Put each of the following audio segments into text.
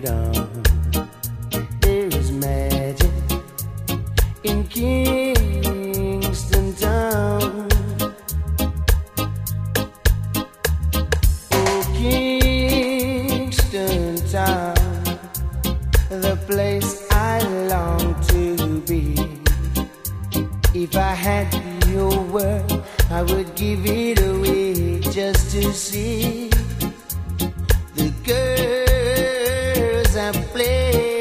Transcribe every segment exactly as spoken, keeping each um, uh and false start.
hold on. There is magic in Kingston Town. Oh, Kingston Town, the place I long to be. If I had your word, I would give it away just to see the girls I play.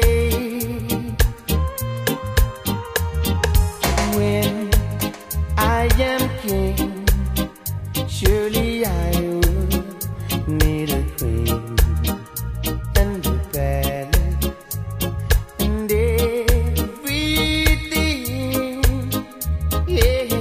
When I am king, surely I would need a queen and a palace and everything, yeah.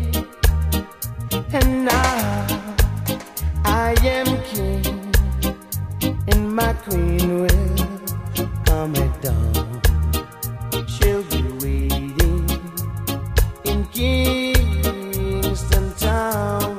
And now I am king, and my queen will come at dawn. She'll be waiting in Kingston Town.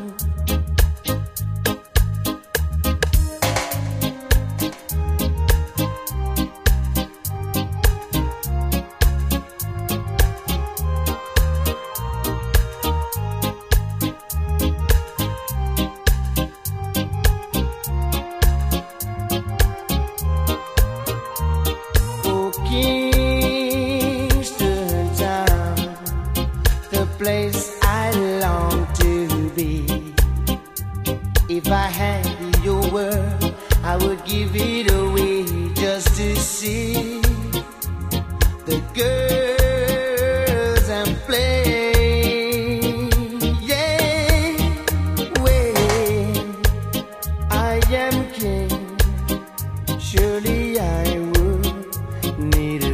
Oh, Kingston Town, the place I long to be. If I had your word, I would give it away just to see the girls and play. Yeah, when I am king, surely I would need